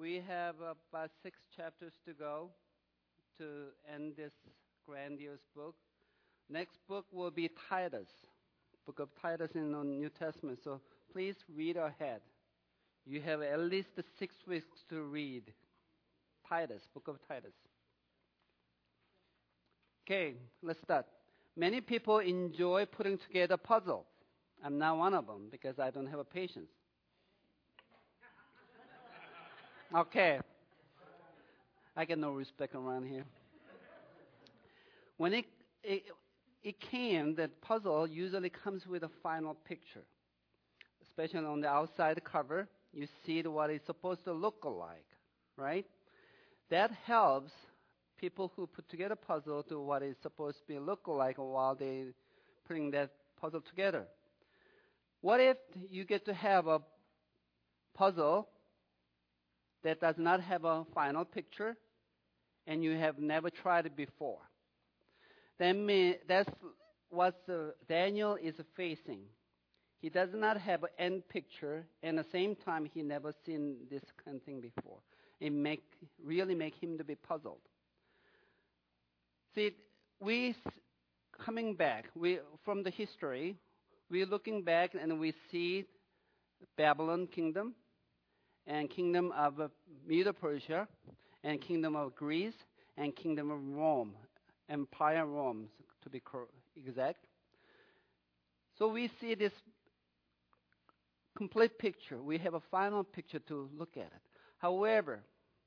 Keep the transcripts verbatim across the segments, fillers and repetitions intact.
We have about six chapters to go to end this grandiose book. Next book will be Titus, book of Titus in the New Testament. So please read ahead. You have at least six weeks to read Titus, book of Titus. Okay, let's start. Many people enjoy putting together puzzles. I'm not one of them because I don't have a patience. Okay. I get no respect around here. When it, it, it came, that puzzle usually comes with a final picture. Especially on the outside cover, you see what it's supposed to look like, right? That helps people who put together puzzle to what it's supposed to be look like while they putting that puzzle together. What if you get to have a puzzle that does not have a final picture and you have never tried it before? That mean, that's what uh, Daniel is facing. He does not have an end picture, and at the same time, he never seen this kind of thing before. It make really make him to be puzzled. See, we coming back we from the history, we're looking back and we see Babylon kingdom, and kingdom of uh, Medo-Persia, and kingdom of Greece, and kingdom of Rome, Empire Rome, to be exact. So we see this complete picture. We have a final picture to look at it. However,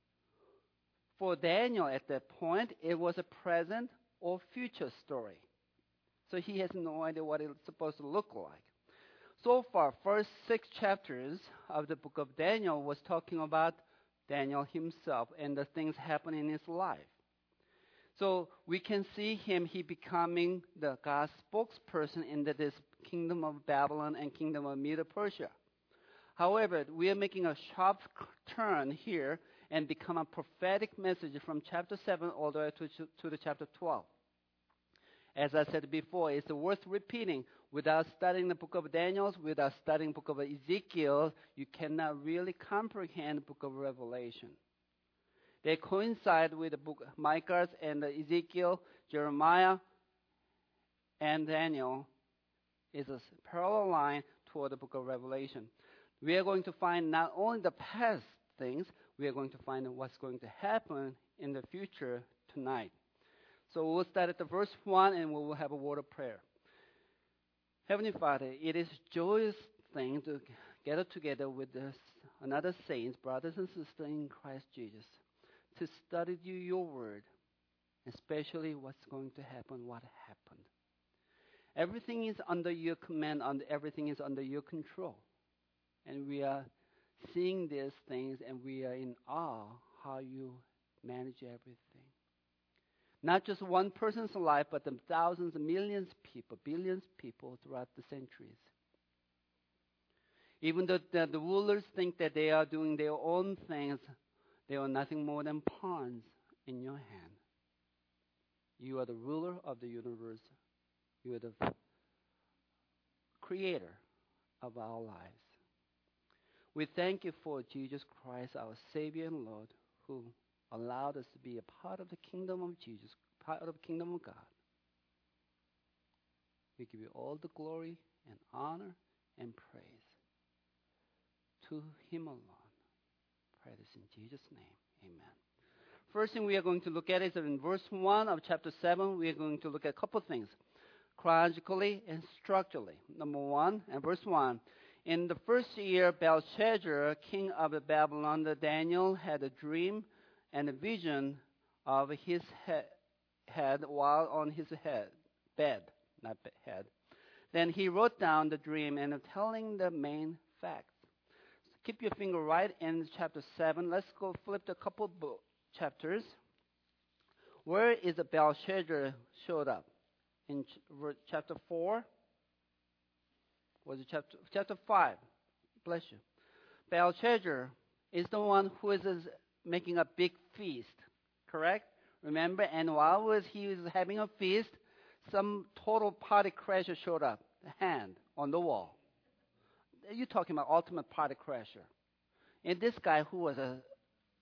for Daniel at that point, it was a present or future story. So he has no idea what it's supposed to look like. So far, first six chapters of the book of Daniel was talking about Daniel himself and the things happening in his life. So we can see him, he becoming the God's spokesperson in the, this kingdom of Babylon and kingdom of Medo-Persia. However, we are making a sharp turn here and become a prophetic message from chapter seven all the way to, to the chapter twelve. As I said before, it's worth repeating. Without studying the book of Daniel, without studying the book of Ezekiel, you cannot really comprehend the book of Revelation. They coincide with the book of Micah and Ezekiel, Jeremiah, and Daniel. Is a parallel line toward the book of Revelation. We are going to find not only the past things, we are going to find what's going to happen in the future tonight. So we'll start at the verse one and we will have a word of prayer. Heavenly Father, it is a joyous thing to gather together with this, another saints, brothers and sisters in Christ Jesus, to study you, your word, especially what's going to happen, what happened. Everything is under your command, and everything is under your control. And we are seeing these things and we are in awe how you manage everything. Not just one person's life, but the thousands, millions of people, billions of people throughout the centuries. Even though the, the rulers think that they are doing their own things, they are nothing more than pawns in your hand. You are the ruler of the universe. You are the creator of our lives. We thank you for Jesus Christ, our Savior and Lord, who allowed us to be a part of the kingdom of Jesus, part of the kingdom of God. We give you all the glory and honor and praise to him alone. Pray this in Jesus' name. Amen. First thing we are going to look at is in verse one of chapter seven, we are going to look at a couple of things, chronologically and structurally. Number one, and verse one. In the first year, Belshazzar, king of Babylon, Daniel had a dream and a vision of his he- head while on his head, bed, not be- head. Then he wrote down the dream and telling the main facts. So keep your finger right in chapter seven. Let's go flip a couple book chapters. Where is the Belshazzar showed up? In ch- chapter four? Was it chapter chapter five? Bless you. Belshazzar is the one who is, is making a big feast, correct? Remember, and while was he was having a feast, some total party crasher showed up, a hand on the wall. You're talking about ultimate party crasher. And this guy who was a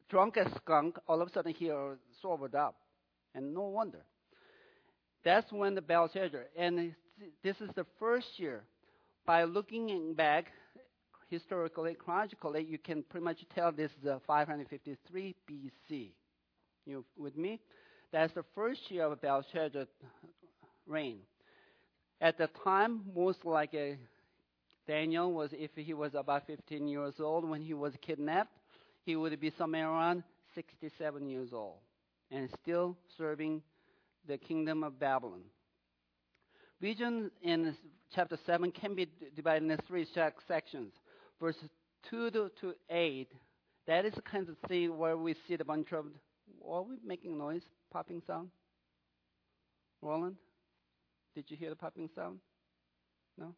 drunk as skunk, all of a sudden he uh, sobered up. And no wonder. That's when the Belshazzar, and this is the first year. By looking back, historically, chronologically, you can pretty much tell this is uh, five fifty-three B C. You with me? That's the first year of Belshazzar's reign. At the time, most like a Daniel was, if he was about fifteen years old when he was kidnapped, he would be somewhere around sixty-seven years old and still serving the kingdom of Babylon. Vision in chapter seven can be divided into three sections. Verses two to, to eight, that is the kind of thing where we see the bunch of, are we making noise, popping sound? Roland, did you hear the popping sound? No?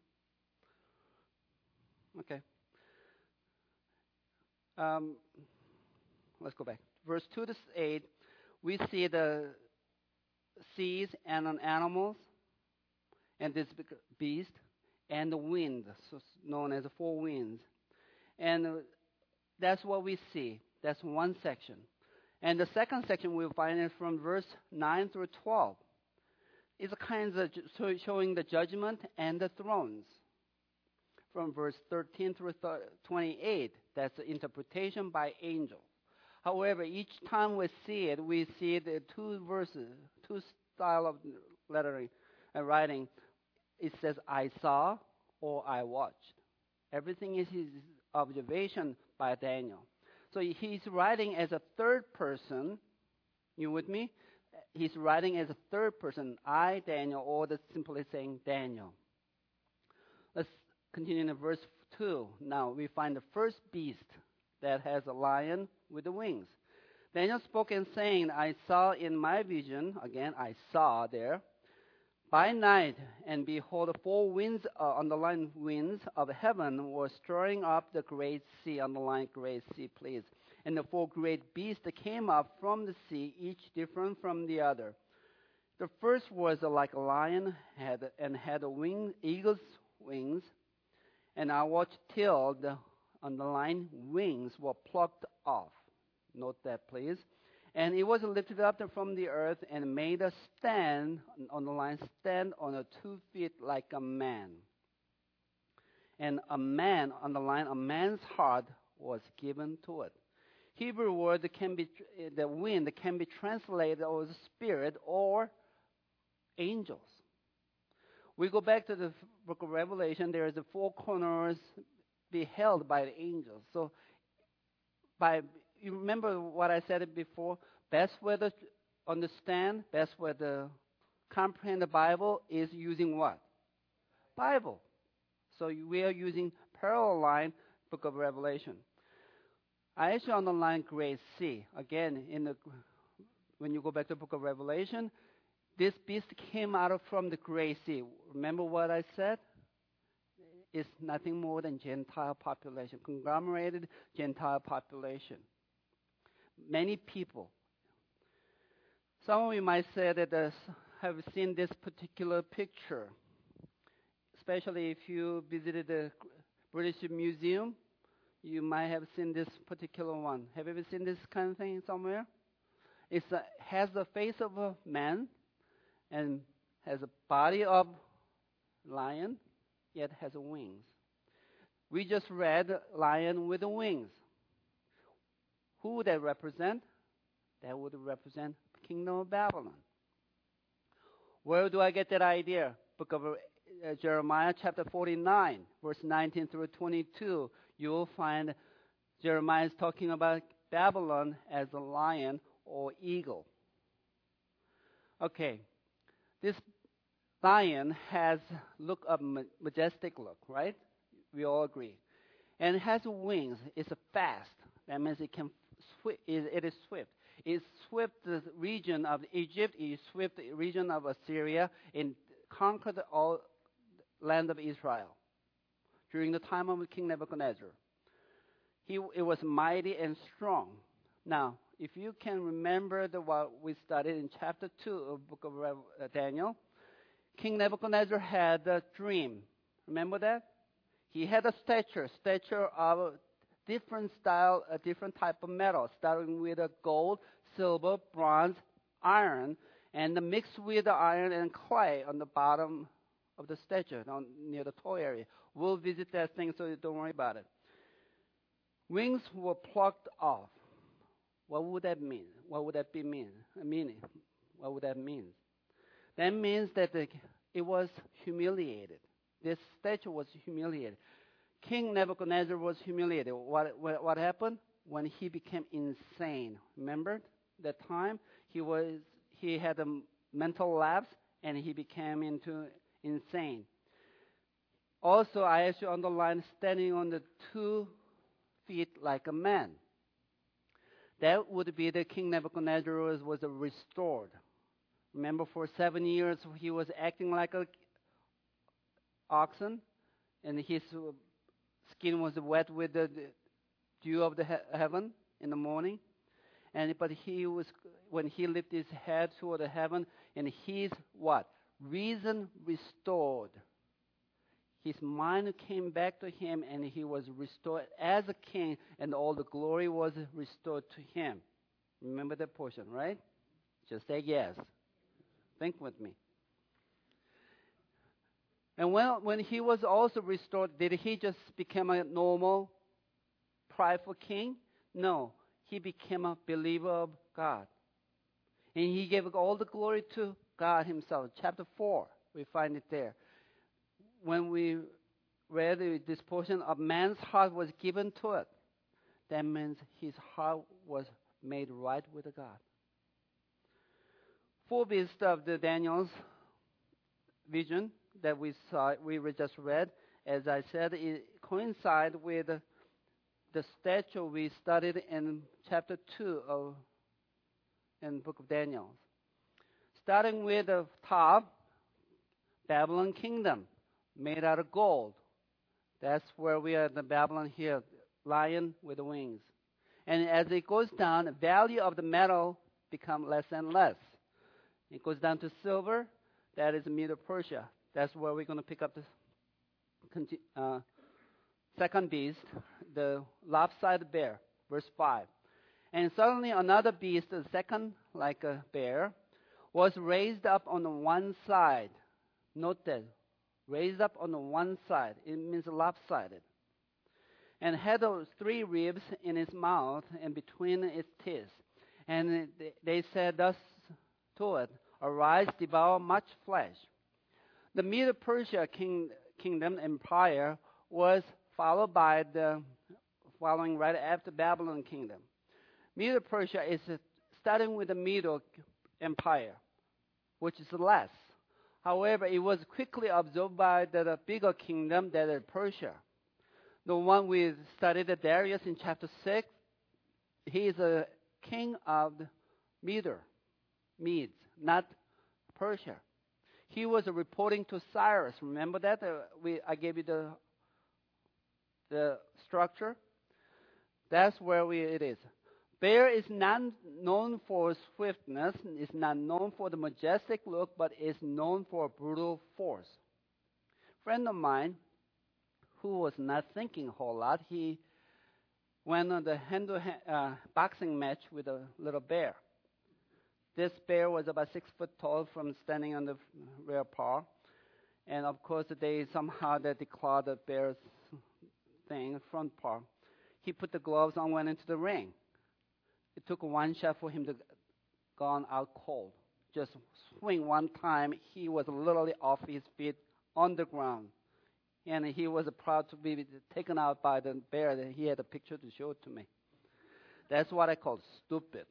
Okay. Um, let's go back. Verse two to eight, we see the seas and on animals, and this beast, and the wind, so known as the four winds. And uh, that's what we see. That's one section. And the second section we'll find it from verse nine through twelve. It's kind of ju- showing the judgment and the thrones. From verse thirteen through twenty-eight, that's the interpretation by angels. However, each time we see it, we see the two verses, two style of lettering and writing. It says, I saw or I watched. Everything is his observation by Daniel. So he's writing as a third person. You with me? He's writing as a third person, I, Daniel, or the simply saying Daniel. Let's continue in verse two. Now we find the first beast that has a lion with the wings. Daniel spoke and saying, I saw in my vision, again, I saw there, by night, and behold, the four winds, uh, underlined winds of heaven were stirring up the great sea, underlined great sea, please. And the four great beasts that came up from the sea, each different from the other. The first was uh, like a lion, had and had a wing, eagle's wings. And I watched till the underlined wings were plucked off. Note that, please. And it was lifted up from the earth and made a stand, on the line, stand on a two feet like a man. And a man, on the line, a man's heart was given to it. Hebrew word can be, the wind can be translated as spirit or angels. We go back to the book of Revelation, there is the four corners beheld by the angels. So by you remember what I said it before? Best way to understand, best way to comprehend the Bible is using what? Bible. So we are using parallel line, book of Revelation. I actually underline great sea. Again, in the when you go back to the book of Revelation, this beast came out of from the great sea. Remember what I said? It's nothing more than Gentile population, conglomerated Gentile population. Many people. Some of you might say that uh, have seen this particular picture, especially if you visited the British Museum. You might have seen this particular one. Have you ever seen this kind of thing somewhere? It uh, has the face of a man and has a body of lion, yet has wings. We just read lion with the wings. Who would that represent? That would represent the kingdom of Babylon. Where do I get that idea? Book of uh, Jeremiah chapter forty-nine, verse nineteen through twenty-two. You will find Jeremiah is talking about Babylon as a lion or eagle. Okay, this lion has look of majestic look, right? We all agree. And it has wings. It's a fast. That means it can swi- it is swift. It swept the region of Egypt. It swept the region of Assyria and conquered all land of Israel during the time of King Nebuchadnezzar. He it was mighty and strong. Now, if you can remember the what we studied in chapter two of the book of Rev- uh, Daniel, King Nebuchadnezzar had a dream. Remember that? He had a stature, stature of different style, a different type of metal, starting with a gold, silver, bronze, iron, and mixed with the iron and clay on the bottom of the statue, down near the toe area. We'll visit that thing, so don't worry about it. Wings were plucked off. What would that mean? What would that be mean? Meaning? What would that mean? That means that the, it was humiliated. This statue was humiliated. King Nebuchadnezzar was humiliated. What, what, what happened? When he became insane. Remember that time? He was he had a mental lapse and he became into insane. Also, I asked you on the line, standing on the two feet like a man. That would be the King Nebuchadnezzar was, was restored. Remember, for seven years he was acting like a oxen, and his skin was wet with the dew of the he- heaven in the morning. And but he was when he lifted his head toward the heaven, and his what? Reason restored. His mind came back to him, and he was restored as a king, and all the glory was restored to him. Remember that portion, right? Just say yes. Think with me. And when, when he was also restored, did he just become a normal, prideful king? No. He became a believer of God. And he gave all the glory to God himself. Chapter four, we find it there. When we read this portion, a man's heart was given to it. That means his heart was made right with God. Four beasts of the Daniel's vision that we saw, we just read, as I said, it coincide with the statue we studied in chapter two of in the book of Daniel. Starting with the top, Babylon kingdom, made out of gold. That's where we are in the Babylon here, lion with wings. And as it goes down, the value of the metal becomes less and less. It goes down to silver. That is Medo-Persia. That's where we're going to pick up the uh, second beast, the lopsided bear, verse five. And suddenly another beast, the second like a bear, was raised up on the one side. Note that. Raised up on the one side. It means lopsided. And had those three ribs in its mouth and between its teeth. And they said thus to it, Arise, devour much flesh. The Medo-Persia king, kingdom empire was followed by the following right after Babylon kingdom. Medo-Persia is starting with the Medo Empire, which is less. However, it was quickly absorbed by the, the bigger kingdom, that is Persia. The one we studied, the Darius in chapter six, he is a king of the Medo, Medes, not Persia. He was reporting to Cyrus. Remember that? Uh, we, I gave you the, the structure. That's where we, it is. Bear is not known for swiftness, is not known for the majestic look, but is known for brutal force. A friend of mine, who was not thinking a whole lot, he went on the hand uh, boxing match with a little bear. This bear was about six foot tall from standing on the rear paw. And of course, they somehow they declawed the bear's thing, front paw. He put the gloves on, went into the ring. It took one shot for him to gone out cold. Just swing one time, he was literally off his feet on the ground. And he was proud to be taken out by the bear. He had a picture to show it to me. That's what I call stupid.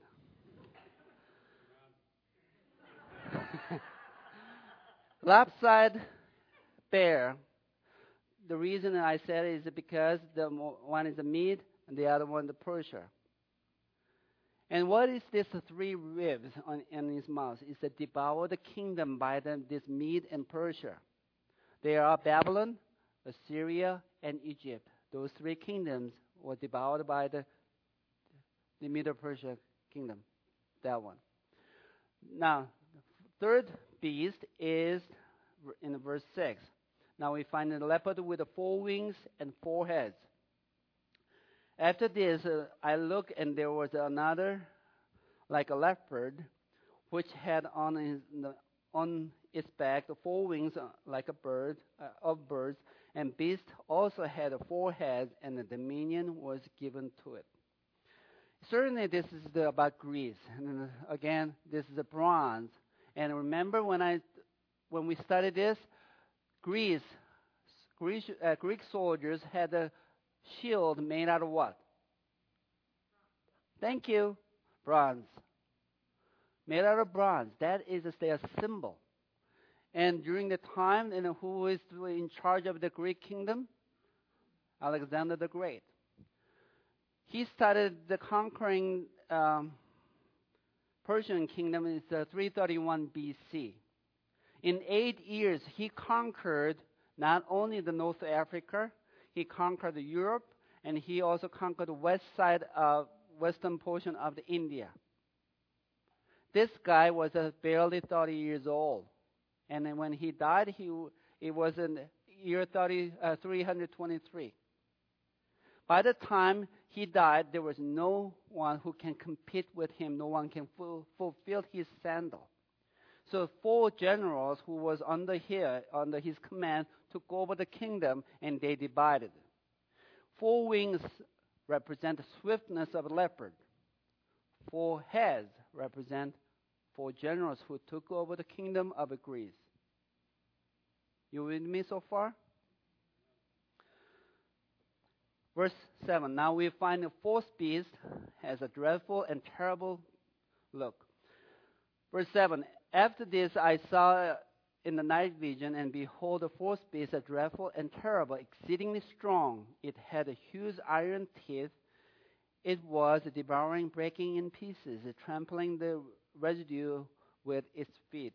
Lopsided bear. The reason I said it is because the one is the Mede and the other one the Persia. And what is this three ribs on, in his mouth? It's to devour the kingdom by them, this Mede and Persia. They are Babylon, Assyria, and Egypt. Those three kingdoms were devoured by the, the Medo-Persia kingdom. That one. Now, the third beast is in verse six. Now we find a leopard with four wings and four heads. After this, uh, I looked, and there was another, like a leopard, which had on his, on its back the four wings uh, like a bird uh, of birds, and beast also had four heads, and the dominion was given to it. Certainly, this is the, about Greece, and uh, again, this is a bronze. And remember when I, when we studied this, Greece, Greece uh, Greek soldiers had a shield made out of what? Thank you, bronze. Made out of bronze. That is their symbol. And during the time, you know, who is in charge of the Greek kingdom? Alexander the Great. He started the conquering um, Persian kingdom in uh, three thirty-one B C. In eight years, he conquered not only the North Africa, he conquered Europe, and he also conquered the west side of western portion of the India. This guy was uh, barely thirty years old, and then when he died, he it was in year thirty, uh, three twenty-three. By the time he died, there was no one who can compete with him. No one can ful- fulfill his sandal. So four generals who was under here, under his command, took over the kingdom, and they divided. Four wings represent the swiftness of a leopard. Four heads represent four generals who took over the kingdom of Greece. You with me so far? Verse seven. Now we find the fourth beast has a dreadful and terrible look. Verse seven. After this I saw in the night vision, and behold, the fourth beast, a dreadful and terrible, exceedingly strong. It had a huge iron teeth. It was devouring, breaking in pieces, trampling the residue with its feet.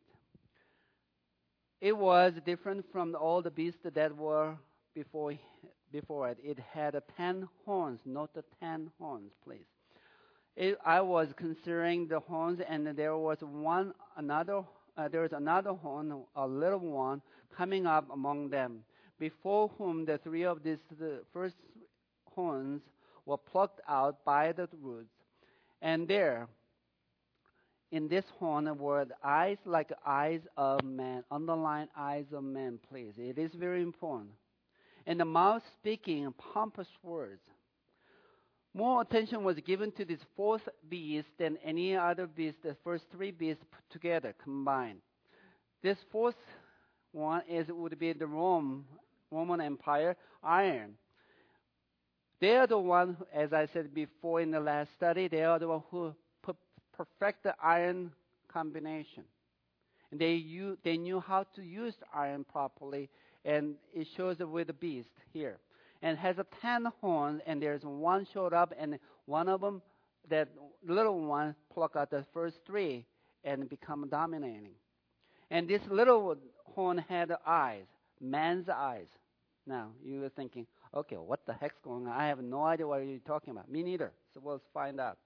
It was different from all the beasts that were before before it. It had a ten horns, not the ten horns, please. It, I was considering the horns, and there was one another. Uh, there was another horn, a little one, coming up among them, before whom the three of these the first horns were plucked out by the roots. And there, in this horn, were the eyes like eyes of man. Underline eyes of man, please. It is very important. And the mouth speaking pompous words. More attention was given to this fourth beast than any other beast, the first three beasts put together, combined. This fourth one is would be the Rome, Roman Empire, iron. They are the one, as I said before in the last study, they are the one who put, perfect the iron combination. And they, u- they knew how to use the iron properly, and it shows it with the beast here. And has a ten horns, and there's one showed up, and one of them, that little one, pluck out the first three and become dominating. And this little horn had eyes, man's eyes. Now, you were thinking, okay, what the heck's going on? I have no idea what you're talking about. Me neither. So we'll find out.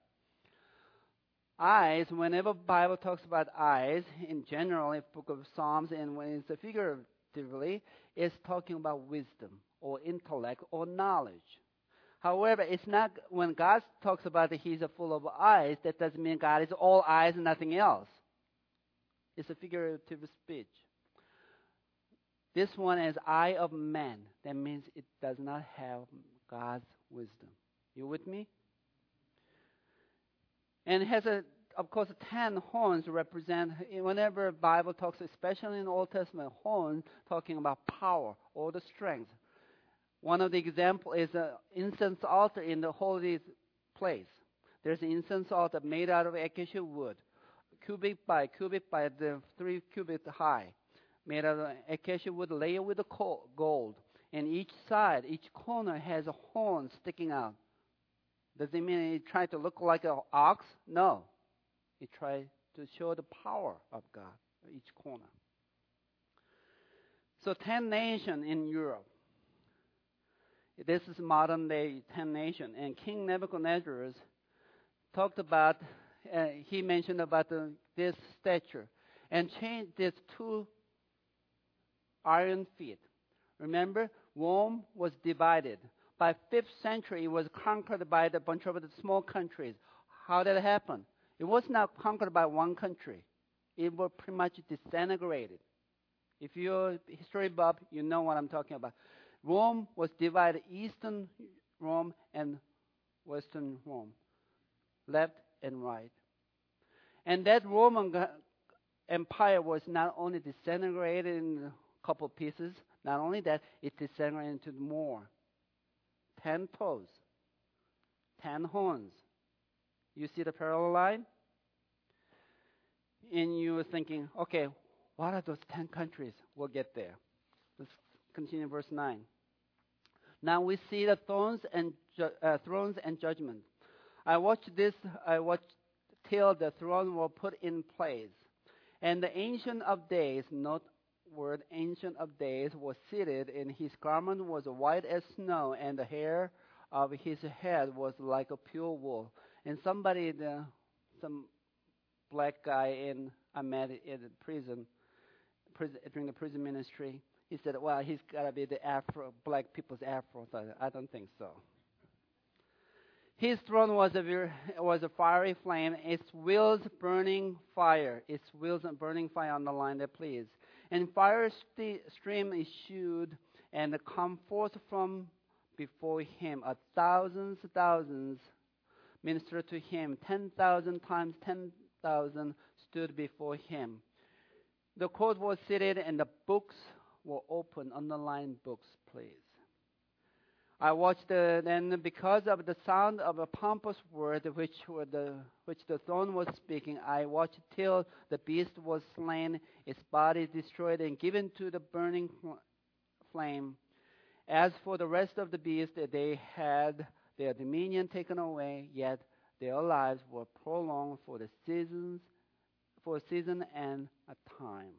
Eyes, whenever Bible talks about eyes, in general, in Book of Psalms, and when it's a figuratively, it's talking about wisdom or intellect or knowledge. However, it's not when God talks about that He's full of eyes, that doesn't mean God is all eyes and nothing else. It's a figurative speech. This one is eye of man. That means it does not have God's wisdom. You with me? And it has a, of course, ten horns represent, whenever Bible talks, especially in the Old Testament, horns talking about power or the strength. One of the examples is an incense altar in the holy place. There's an incense altar made out of acacia wood, cubic by cubic by the three cubits high, made out of acacia wood layered with gold. And each side, each corner has a horn sticking out. Does it mean it tried to look like an ox? No. It tried to show the power of God, each corner. So ten nations in Europe. This is modern day ten nations. And King Nebuchadnezzar talked about, uh, he mentioned about the, this statue and changed these two iron feet. Remember, Rome was divided. by fifth century, it was conquered by a bunch of the small countries. How did it happen? It was not conquered by one country. It was pretty much disintegrated. If you're a history buff, you know what I'm talking about. Rome was divided, Eastern Rome and Western Rome, left and right. And that Roman Empire was not only disintegrated in a couple of pieces, not only that, it disintegrated into more. Ten toes, ten horns. You see the parallel line? And you were thinking, okay, what are those ten countries? We'll get there. Let's continue verse nine. Now we see the thrones and ju- uh, thrones and judgment. I watched this. I watched till the throne were put in place, and the Ancient of Days, note word Ancient of Days, was seated, and his garment was white as snow, and the hair of his head was like a pure wool. And somebody, the, some black guy in I met in prison, prison during the prison ministry. He said, "Well, he's got to be the Afro, black people's Afro." So I don't think so. His throne was a was a fiery flame. Its wheels burning fire. Its wheels burning fire on the line there, please. And fire st- stream issued and come forth from before him. A thousands, thousands ministered to him. Ten thousand times ten thousand stood before him. The court was seated, and the books were open. Underline books, please. I watched the, then because of the sound of a pompous word which were the which the throne was speaking, I watched till the beast was slain, its body destroyed and given to the burning flame. As for the rest of the beasts, they had their dominion taken away, yet their lives were prolonged for the seasons, for a season and a time.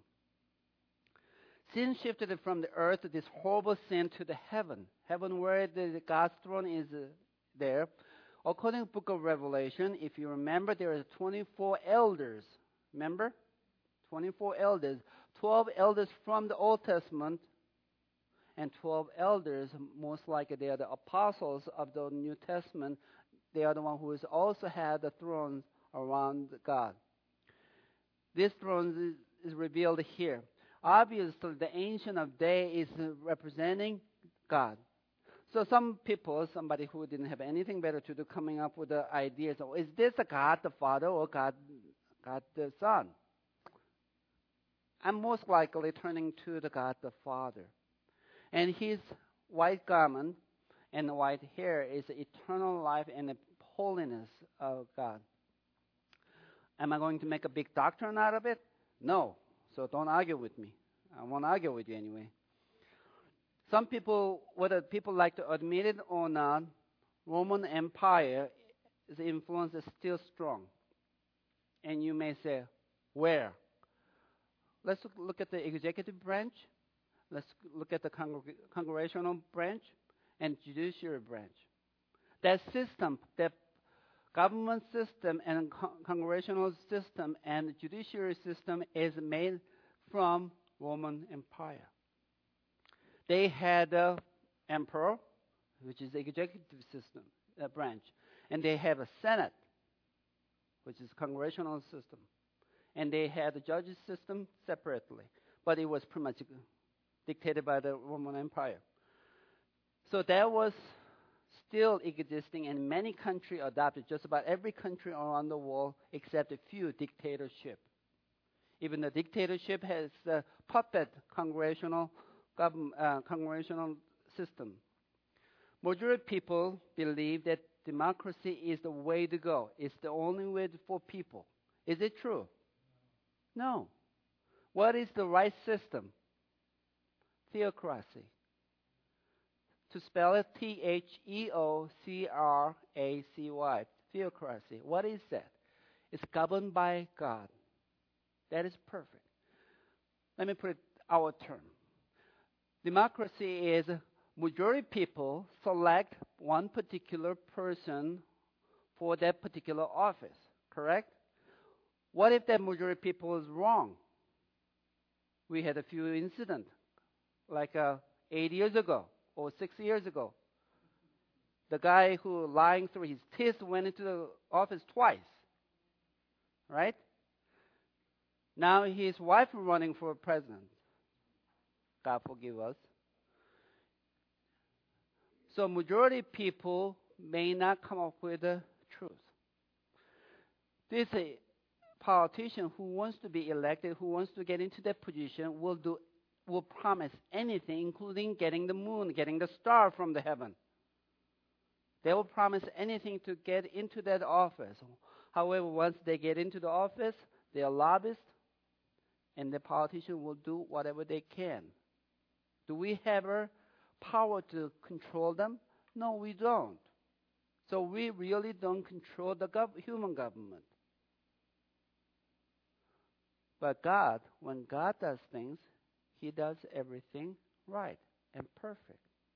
Sin shifted from the earth, this horrible sin, to the heaven. Heaven where the God's throne is uh, there. According to the book of Revelation, if you remember, there are twenty-four elders. Remember? twenty-four elders. twelve elders from the Old Testament and twelve elders, most likely they are the apostles of the New Testament. They are the ones who also had the thrones around God. This throne is, is revealed here. Obviously, the Ancient of Days is representing God. So some people, somebody who didn't have anything better to do, coming up with the ideas of, is this a God the Father or God, God the Son? I'm most likely turning to the God the Father. And his white garment and white hair is the eternal life and the holiness of God. Am I going to make a big doctrine out of it? No. So don't argue with me. I won't argue with you anyway. Some people, whether people like to admit it or not, Roman Empire's influence is still strong. And you may say, where? Let's look at the executive branch. Let's look at the congreg- congressional branch and judiciary branch. That system, that government system and con- congressional system and judiciary system is made from Roman Empire. They had an emperor, which is the executive system uh, branch, and they have a senate, which is congressional system, and they had a judges system separately, but it was pretty much dictated by the Roman Empire. So that was still existing, and many countries adopted. Just about every country around the world, except a few, dictatorship. Even the dictatorship has a puppet congressional government, uh, congressional system. Majority people believe that democracy is the way to go. It's the only way for people. Is it true? No. What is the right system? Theocracy. To spell it, T H E O C R A C Y. Theocracy. What is that? It's governed by God. That is perfect. Let me put it our term. Democracy is majority people select one particular person for that particular office. Correct? What if that majority people is wrong? We had a few incidents, like uh, eight years ago or six years ago. the guy who lying through his teeth went into the office twice, right? Now his wife running for president. God forgive us. So majority people may not come up with the truth. This a politician who wants to be elected, who wants to get into that position, will do, will promise anything, including getting the moon, getting the star from the heaven. They will promise anything to get into that office. However, once they get into the office, they are lobbyists, and the politician will do whatever they can. Do we have a power to control them? No, we don't. So we really don't control the gov- human government. But God, when God does things, He does everything right and perfect.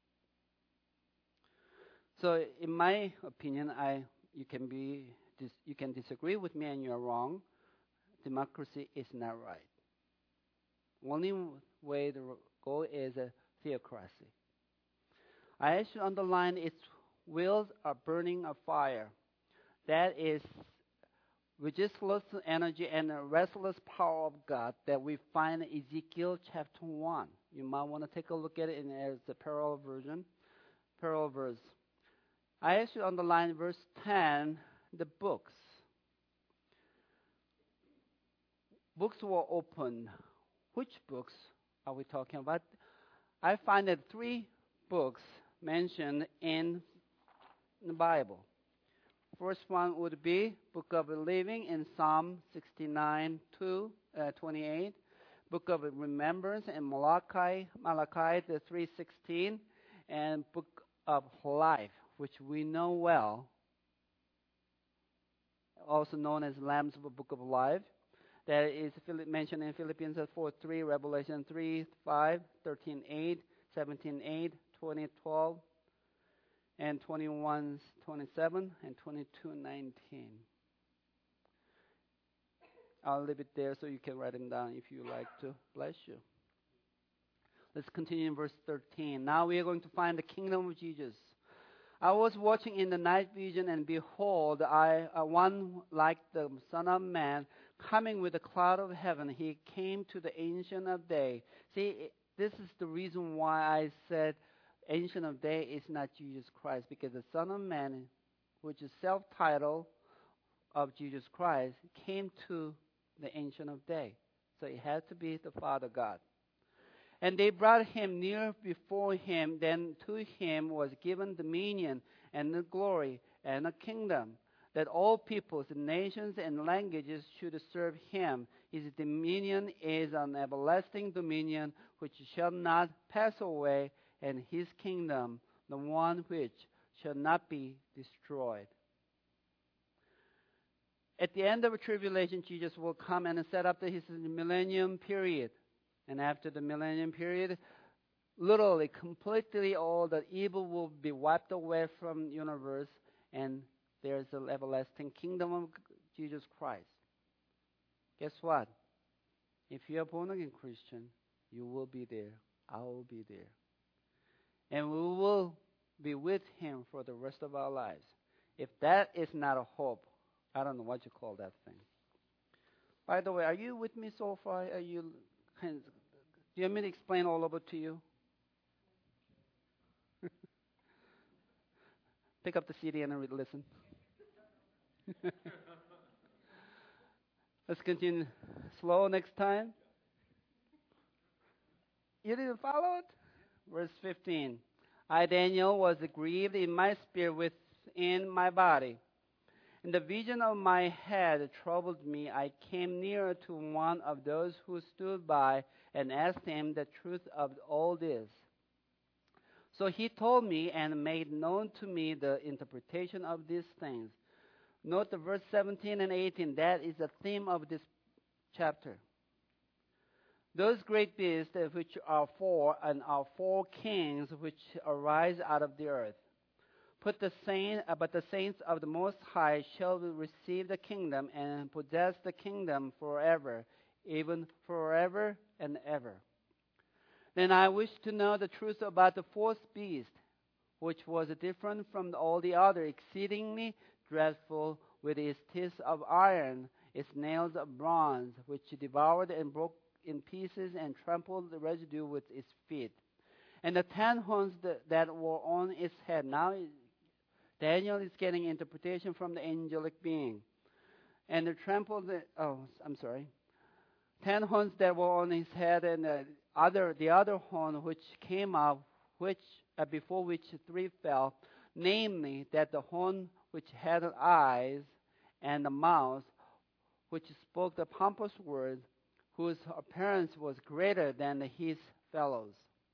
So, in my opinion, I you can be dis, you can disagree with me, and you're wrong. Democracy is not right. Only way to go is a theocracy. I should underline its wheels are burning a fire. That is resistless energy and the restless power of God that we find in Ezekiel chapter one. You might want to take a look at it in as the parallel version, parallel verse. I should underline verse ten, the books. Books were opened. Which books are we talking about? I find that three books mentioned in the Bible. First one would be Book of the Living in Psalm sixty-nine, two, uh, twenty-eight. Book of Remembrance in Malachi, Malachi the three sixteen, and Book of Life, which we know well, also known as Lamb's Book of Life. That is mentioned in Philippians four three, Revelation three five, thirteen eight, seventeen eight, twenty twelve, and twenty-one twenty-seven, and twenty-two nineteen. I'll leave it there so you can write them down if you like to. Bless you. Let's continue in verse thirteen. Now we are going to find the kingdom of Jesus. I was watching in the night vision, and behold, I uh, one like the Son of Man coming with a cloud of heaven. He came to the Ancient of Days. See, this is the reason why I said Ancient of Days is not Jesus Christ, because the Son of Man, which is self-title of Jesus Christ, came to the Ancient of Days. So it had to be the Father God. And they brought him near before him. Then to him was given dominion and the glory and a kingdom, that all peoples, nations, and languages should serve him. His dominion is an everlasting dominion which shall not pass away, and his kingdom, the one which shall not be destroyed. At the end of the tribulation, Jesus will come and set up his millennium period. And after the millennium period, literally, completely all the evil will be wiped away from the universe, and there's an everlasting kingdom of Jesus Christ. Guess what? If you're a born-again Christian, you will be there. I will be there. And we will be with him for the rest of our lives. If that is not a hope, I don't know what you call that thing. By the way, are you with me so far? Are you... Do you want me to explain all of it to you? Pick up the C D and read, listen. Let's continue slow next time. You didn't follow it? Verse fifteen. I, Daniel, was grieved in my spirit within my body. And the vision of my head troubled me. I came near to one of those who stood by and asked him the truth of all this. So he told me and made known to me the interpretation of these things. Note the verse seventeen and eighteen. That is the theme of this chapter. Those great beasts which are four, and are four kings which arise out of the earth. Put the saint, uh, but the saints of the Most High shall receive the kingdom and possess the kingdom forever, even forever and ever. Then I wish to know the truth about the fourth beast, which was different from all the other, exceedingly dreadful, with its teeth of iron, its nails of bronze, which devoured and broke in pieces and trampled the residue with its feet. And the ten horns that, that were on its head. Now Daniel is getting interpretation from the angelic being. And the trampled, the, oh, I'm sorry. Ten horns that were on his head, and the other, the other horn which came up, which uh, before which three fell, namely that the horn which had eyes and the mouth, which spoke the pompous words, whose appearance was greater than his fellows.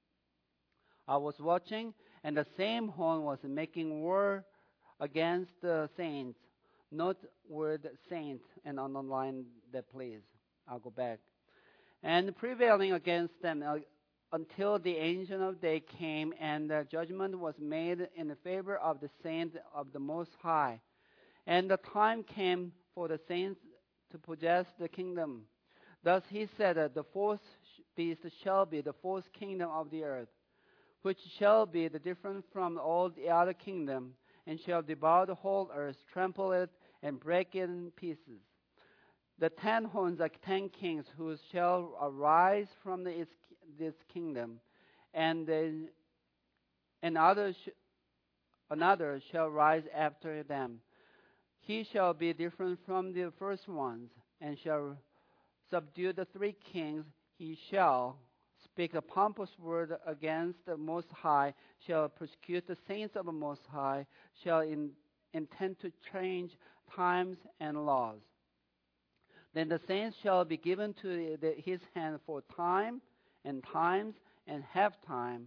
I was watching, and the same horn was making war against the saints. Note word saint and underline that, please. I'll go back. And prevailing against them uh, until the Ancient of Days came, and the judgment was made in the favor of the saints of the Most High. And the time came for the saints to possess the kingdom. Thus he said that the fourth beast shall be the fourth kingdom of the earth, which shall be the different from all the other kingdom, and shall devour the whole earth, trample it, and break it in pieces. The ten horns are ten kings who shall arise from the, its, this kingdom, and then and others, another shall rise after them. He shall be different from the first ones, and shall subdue the three kings. He shall speak a pompous word against the Most High, shall persecute the saints of the Most High, shall in, intend to change times and laws. Then the saints shall be given to the, the, his hand for time and times and half time.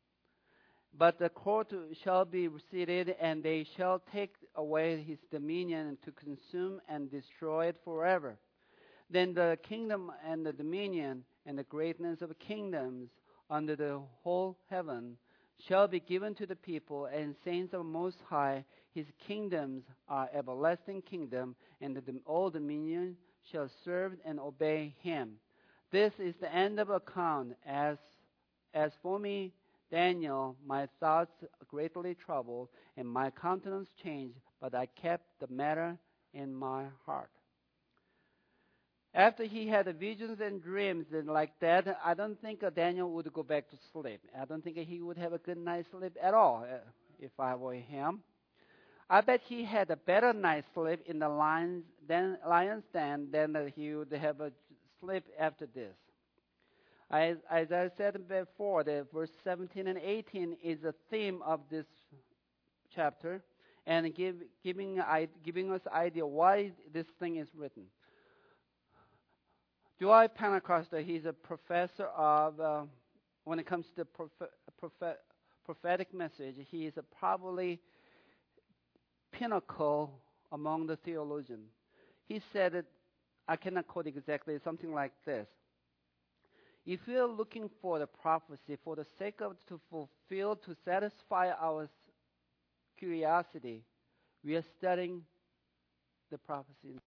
But the court shall be seated, and they shall take away his dominion to consume and destroy it forever. Then the kingdom and the dominion and the greatness of kingdoms under the whole heaven shall be given to the people and saints of Most High. His kingdoms are everlasting kingdom, and the, all dominion shall serve and obey him. This is the end of account. As, as for me, Daniel, my thoughts greatly troubled, and my countenance changed, but I kept the matter in my heart. After he had visions and dreams and like that, I don't think Daniel would go back to sleep. I don't think he would have a good night's sleep at all if I were him. I bet he had a better night's sleep in the lion's den, lion's den than he would have a sleep after this. As, as I said before, the verse seventeen and eighteen is the theme of this chapter, and give, giving, giving us idea why this thing is written. Dwight Pentecoster, he's a professor of, uh, when it comes to prophet, prophet, prophetic message, he is a probably pinnacle among the theologians. He said it, I cannot quote exactly, something like this. If we are looking for the prophecy for the sake of to fulfill, to satisfy our curiosity, we are studying the prophecy.